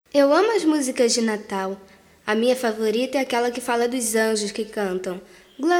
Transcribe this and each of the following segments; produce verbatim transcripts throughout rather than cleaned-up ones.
Eu amo as músicas de Natal. A minha favorita é aquela que fala dos anjos que cantam Glória.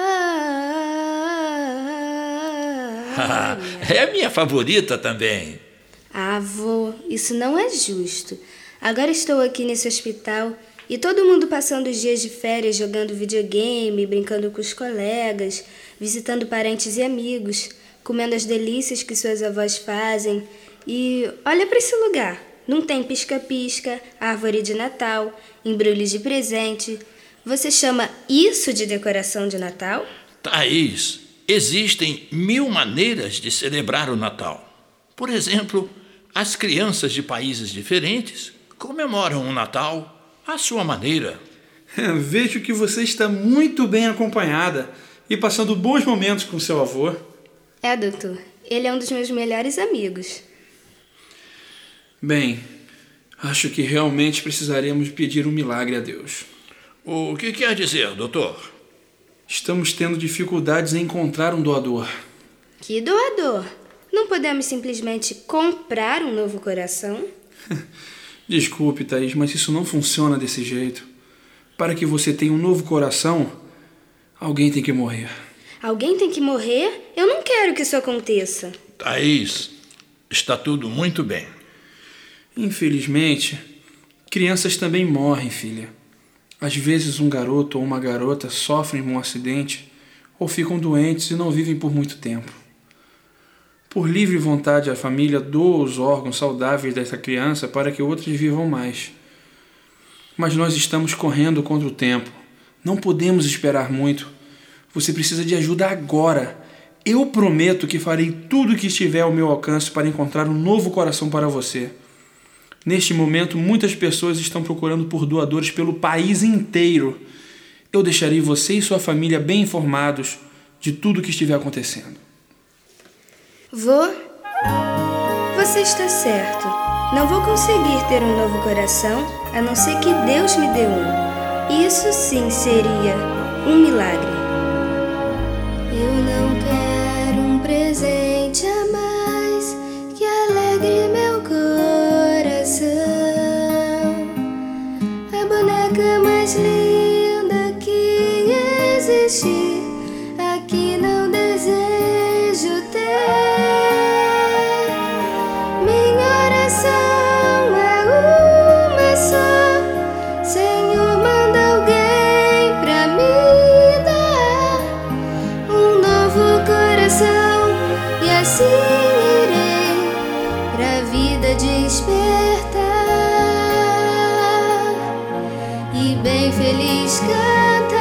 É a minha favorita também. Ah, vô, isso não é justo. Agora estou aqui nesse hospital e todo mundo passando os dias de férias jogando videogame, brincando com os colegas, visitando parentes e amigos, comendo as delícias que suas avós fazem. E olha para esse lugar. Não tem pisca-pisca, árvore de Natal, embrulhos de presente. Você chama isso de decoração de Natal? Thaís, existem mil maneiras de celebrar o Natal. Por exemplo, as crianças de países diferentes comemoram o Natal à sua maneira. Vejo que você está muito bem acompanhada e passando bons momentos com seu avô. É, doutor. Ele é um dos meus melhores amigos. Bem, acho que realmente precisaremos pedir um milagre a Deus. O que quer dizer, doutor? Estamos tendo dificuldades em encontrar um doador. Que doador? Não podemos simplesmente comprar um novo coração? Desculpe, Thaís, mas isso não funciona desse jeito. Para que você tenha um novo coração, alguém tem que morrer. Alguém tem que morrer? Eu não quero que isso aconteça. Thaís, está tudo muito bem. Infelizmente, crianças também morrem, filha. Às vezes um garoto ou uma garota sofrem um acidente ou ficam doentes e não vivem por muito tempo. Por livre vontade, a família doa os órgãos saudáveis dessa criança para que outras vivam mais. Mas nós estamos correndo contra o tempo. Não podemos esperar muito. Você precisa de ajuda agora. Eu prometo que farei tudo o que estiver ao meu alcance para encontrar um novo coração para você. Neste momento, muitas pessoas estão procurando por doadores pelo país inteiro. Eu deixarei você e sua família bem informados de tudo o que estiver acontecendo. Vô, você está certo. Não vou conseguir ter um novo coração, a não ser que Deus me dê um. Isso sim seria um milagre. Eu não quero um presente a mais que alegre meu coração. A boneca mais linda que existe, aqui não desejo ter. Minha oração é uma só. Senhor, manda alguém pra me dar um novo coração, e assim irei pra vida despertar e bem feliz cantar.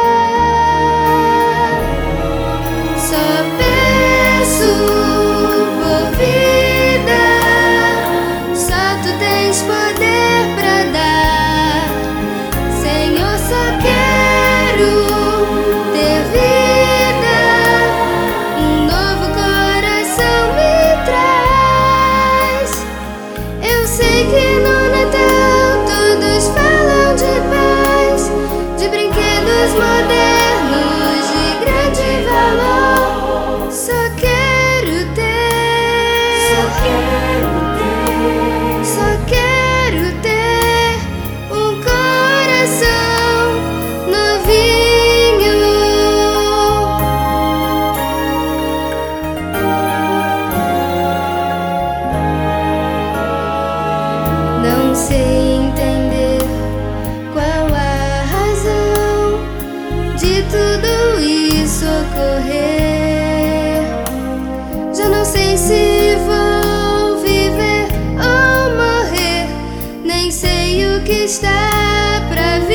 Só peço por vida, só tu tens poder pra dar. Senhor, só quero ter vida, um novo coração me traz. Eu sei que no Natal todos falam de paz, de brinquedos modernos de grande valor. Só quero ter, só quero ter, só quero ter um coração novinho. Não sei entender qual a razão de tudo isso ocorrer. Já não sei se vou viver ou morrer, nem sei o que está pra vir.